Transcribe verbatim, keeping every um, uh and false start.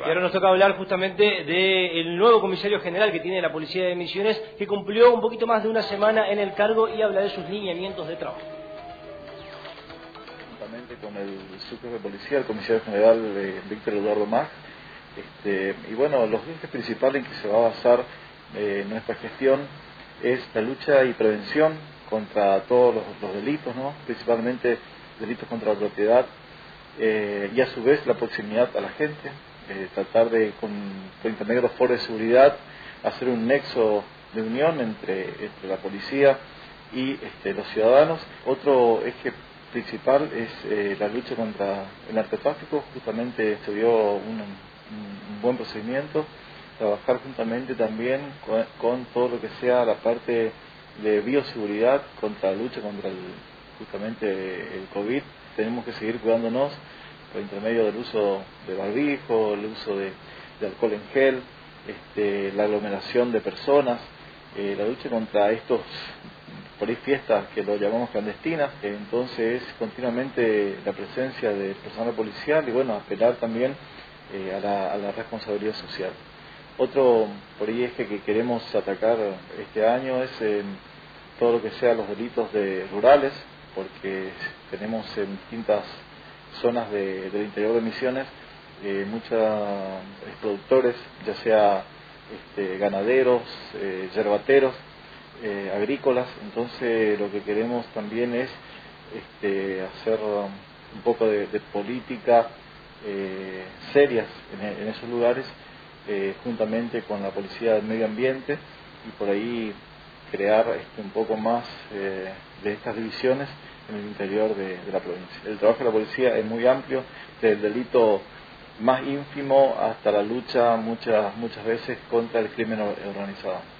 Y ahora nos toca hablar justamente del nuevo comisario general que tiene la Policía de Misiones, que cumplió un poquito más de una semana en el cargo y habla de sus lineamientos de trabajo. Juntamente con el subjefe de policía, el comisario general eh, Víctor Eduardo Mag, este, y bueno, los ejes principales en que se va a basar eh, nuestra gestión es la lucha y prevención contra todos los, los delitos, ¿no? Principalmente delitos contra la propiedad, eh, y a su vez la proximidad a la gente, eh, tratar de, con, con intermedio de los foros de seguridad, hacer un nexo de unión entre, entre la policía y este, los ciudadanos. Otro eje principal es eh, la lucha contra el narcotráfico. Justamente se dio un, un buen procedimiento, trabajar juntamente también con, con todo lo que sea la parte de bioseguridad contra la lucha contra el, justamente el COVID. Tenemos que seguir cuidándonos por intermedio del uso de barbijo, el uso de, de alcohol en gel, este, la aglomeración de personas, eh, la lucha contra estos por ahí fiestas que lo llamamos clandestinas. Entonces continuamente la presencia de personal policial y bueno, apelar también eh, a, la, a la responsabilidad social. Otro por ahí eje que queremos atacar este año es eh, todo lo que sea los delitos de rurales, porque tenemos en distintas zonas de, del interior de Misiones eh, muchos productores, ya sea este, ganaderos, eh, yerbateros, eh, agrícolas. Entonces lo que queremos también es este, hacer un poco de, de política eh, serias en, en esos lugares, eh, juntamente con la Policía del Medio Ambiente, y por ahí crear este, un poco más eh, de estas divisiones en el interior de, de la provincia. El trabajo de la policía es muy amplio, desde el delito más ínfimo hasta la lucha muchas muchas veces contra el crimen organizado.